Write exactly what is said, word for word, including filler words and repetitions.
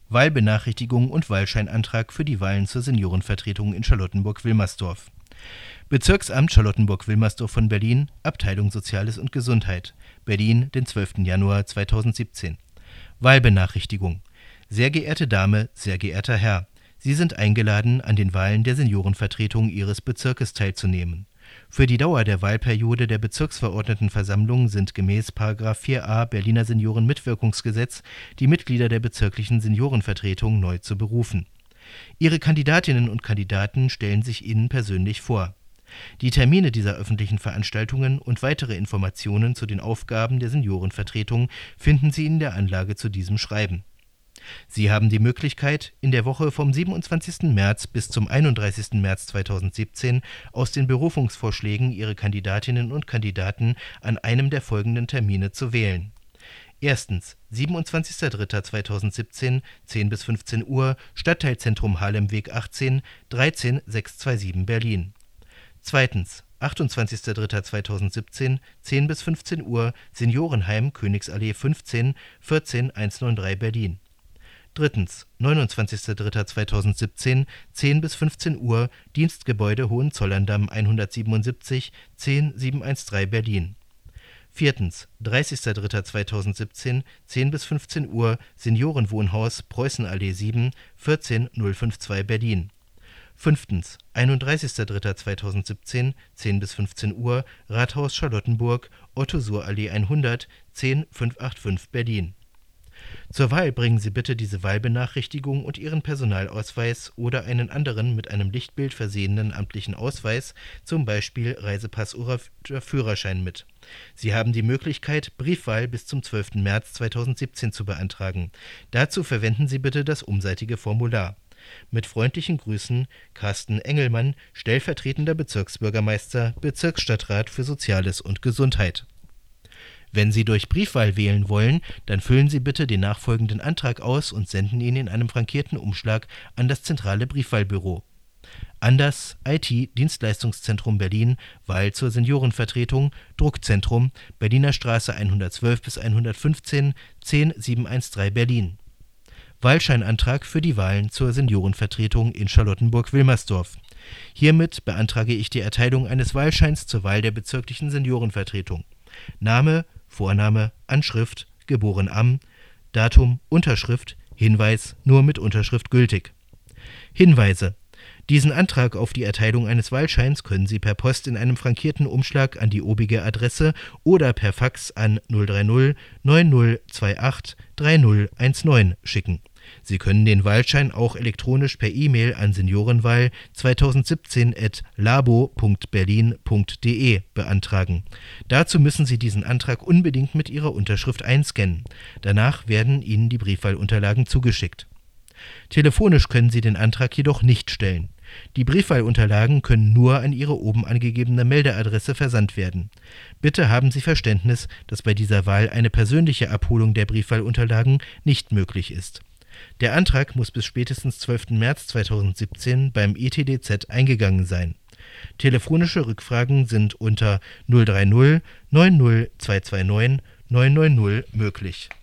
Wahlbenachrichtigung und Wahlscheinantrag für die Wahlen zur Seniorenvertretung in Charlottenburg-Wilmersdorf. Bezirksamt Charlottenburg-Wilmersdorf von Berlin, Abteilung Soziales und Gesundheit, Berlin, den zwölften Januar zweitausendsiebzehn. Wahlbenachrichtigung. Sehr geehrte Dame, sehr geehrter Herr, Sie sind eingeladen, an den Wahlen der Seniorenvertretung Ihres Bezirkes teilzunehmen. Für die Dauer der Wahlperiode der Bezirksverordnetenversammlung sind gemäß Paragraph vier a Berliner Seniorenmitwirkungsgesetz die Mitglieder der bezirklichen Seniorenvertretung neu zu berufen. Ihre Kandidatinnen und Kandidaten stellen sich Ihnen persönlich vor. Die Termine dieser öffentlichen Veranstaltungen und weitere Informationen zu den Aufgaben der Seniorenvertretung finden Sie in der Anlage zu diesem Schreiben. Sie haben die Möglichkeit, in der Woche vom siebenundzwanzigsten März bis zum einunddreißigsten März zweitausendsiebzehn aus den Berufungsvorschlägen Ihre Kandidatinnen und Kandidaten an einem der folgenden Termine zu wählen. Erstens, siebenundzwanzigster dritter zweitausendsiebzehn, zehn bis fünfzehn Uhr, Stadtteilzentrum Halemweg achtzehn, dreizehn sechshundertzweiundundzwanzig Berlin. Zweitens, achtundzwanzigster dritter zweitausendsiebzehn, zehn bis fünfzehn Uhr, Seniorenheim Königsallee fünfzehn, vierzehn einhundertdreiundneunzig Berlin. Drittens, neunundzwanzigster dritter zweitausendsiebzehn, zehn bis fünfzehn Uhr, Dienstgebäude Hohenzollerndamm hundertsiebenundsiebzig, zehn siebenhundertzdreizehn Berlin. Viertens, dreißigster dritter zweitausendsiebzehn, zehn bis fünfzehn Uhr, Seniorenwohnhaus Preußenallee sieben, vierzehn null zweiundfünfzig Berlin. Fünftens, einunddreißigster dritter zweitausendsiebzehn, zehn bis fünfzehn Uhr, Rathaus Charlottenburg, Otto-Suhr-Allee hundert, zehn fünfhundertfünfundachtzig Berlin. Zur Wahl bringen Sie bitte diese Wahlbenachrichtigung und Ihren Personalausweis oder einen anderen mit einem Lichtbild versehenen amtlichen Ausweis, zum Beispiel Reisepass oder Führerschein mit. Sie haben die Möglichkeit, Briefwahl bis zum zwölften März zweitausendsiebzehn zu beantragen. Dazu verwenden Sie bitte das umseitige Formular. Mit freundlichen Grüßen, Carsten Engelmann, stellvertretender Bezirksbürgermeister, Bezirksstadtrat für Soziales und Gesundheit. Wenn Sie durch Briefwahl wählen wollen, dann füllen Sie bitte den nachfolgenden Antrag aus und senden ihn in einem frankierten Umschlag an das zentrale Briefwahlbüro. Anders I T Dienstleistungszentrum Berlin, Wahl zur Seniorenvertretung, Druckzentrum, Berliner Straße hundertzwölf bis hundertfünfzehn, zehn siebenhundertdreizehn Berlin. Wahlscheinantrag für die Wahlen zur Seniorenvertretung in Charlottenburg-Wilmersdorf. Hiermit beantrage ich die Erteilung eines Wahlscheins zur Wahl der bezirklichen Seniorenvertretung. Name, Vorname, Anschrift, geboren am, Datum, Unterschrift, Hinweis nur mit Unterschrift gültig. Hinweise: Diesen Antrag auf die Erteilung eines Wahlscheins können Sie per Post in einem frankierten Umschlag an die obige Adresse oder per Fax an null drei null neun null zwei acht drei null eins neun schicken. Sie können den Wahlschein auch elektronisch per E-Mail an seniorenwahl zweitausendsiebzehn at labo punkt berlin punkt de beantragen. Dazu müssen Sie diesen Antrag unbedingt mit Ihrer Unterschrift einscannen. Danach werden Ihnen die Briefwahlunterlagen zugeschickt. Telefonisch können Sie den Antrag jedoch nicht stellen. Die Briefwahlunterlagen können nur an Ihre oben angegebene Meldeadresse versandt werden. Bitte haben Sie Verständnis, dass bei dieser Wahl eine persönliche Abholung der Briefwahlunterlagen nicht möglich ist. Der Antrag muss bis spätestens zwölften März zweitausendsiebzehn beim E T D Z eingegangen sein. Telefonische Rückfragen sind unter null drei null neun null zwei zwei neun neun neun null möglich.